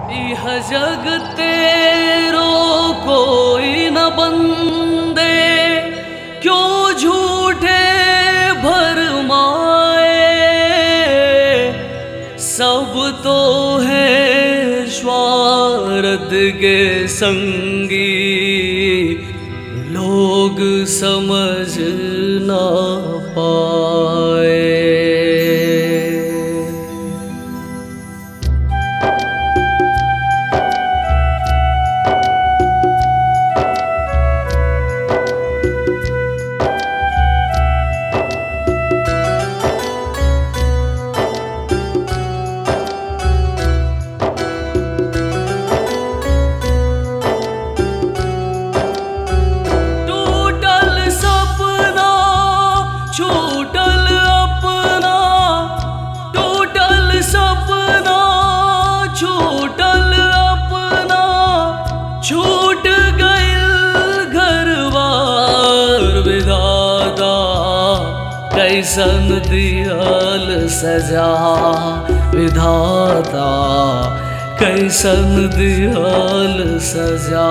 इह जग तेरो कोई न बंदे, क्यों झूठे भरमाए। सब तो है स्वार्थ के संगी, लोग समझ ना पाए। छूटल अपना टूटल सपना, छूटल अपना छूट गइल घरबार। विधाता कैसन दिहल सजा, विधाता कैसन दिहल सजा।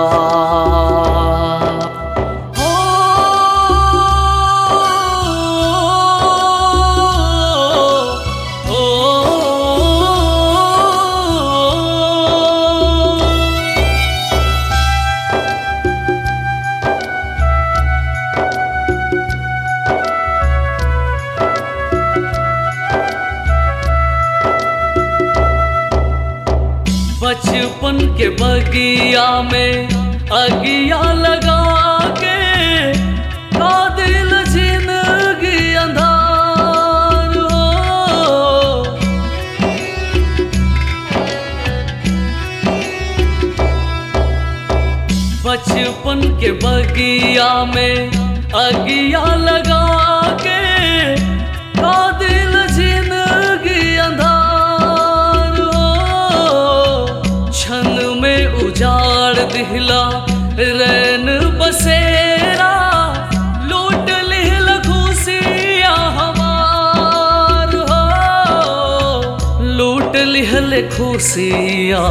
बचपन के बगिया में अगिया लगा के, का दिल जिंदगी अंधार हो। बचपन के बगिया में अगिया लगा के, का दिल जिंदगी अंधार। उजाड़ दिहला रैन बसेरा, लूट लिहल खुशियाँ हमार हो। लूट लिहल खुशियाँ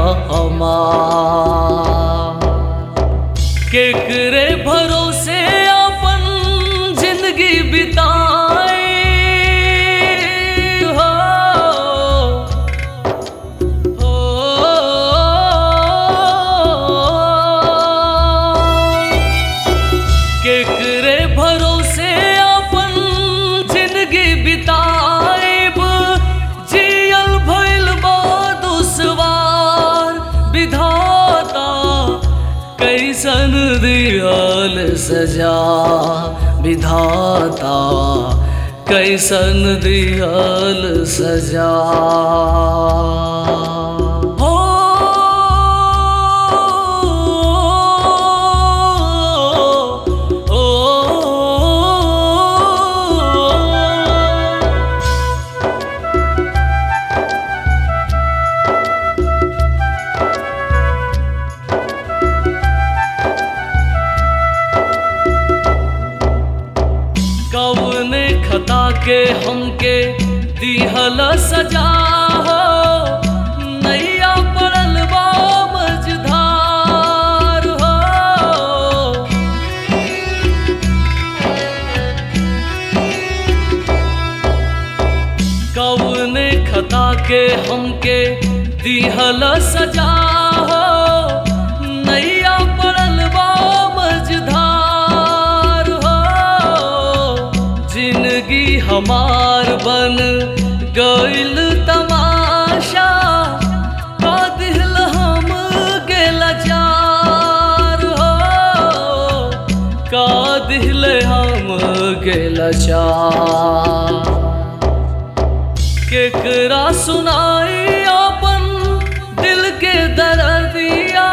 हमार। केकरे भरोसे अपन जिंदगी बिताए केकरे भरोसे अपन जिंदगी बिताएब। जियल भइल बा दुश्वार, विधाता कैसन दिहल सजा। विधाता कैसन दिहल सजा। कौने खता के हमके दिहल सजा हो, नैया पड़ल बा मझधार हो। कौने खता के हमके दिहल सजा हो, नैया पड़ल बा मझधार हो। जिंदगी हमार बन गइल तमाशा, का दिल हम के लाचार हो। का दिल हम के लाचार। केकरा सुनाई अपन दिल के दर्दिया,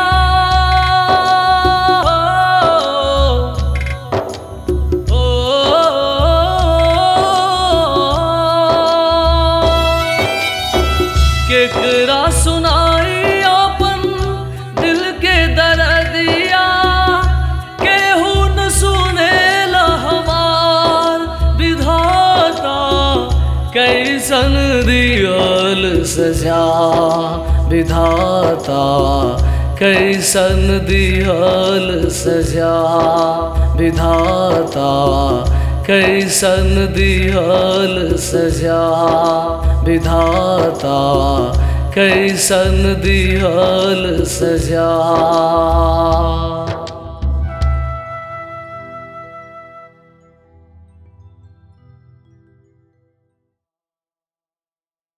केकरा सुनाई अपन दिल के दर्दिया। केहू न सुनेला हमार, विधाता कैसन दी दिहल सजा विधाता कैसन दिहल सजा विधाता कैसन दिहल सजा विधाता कैसन दिहल सजा।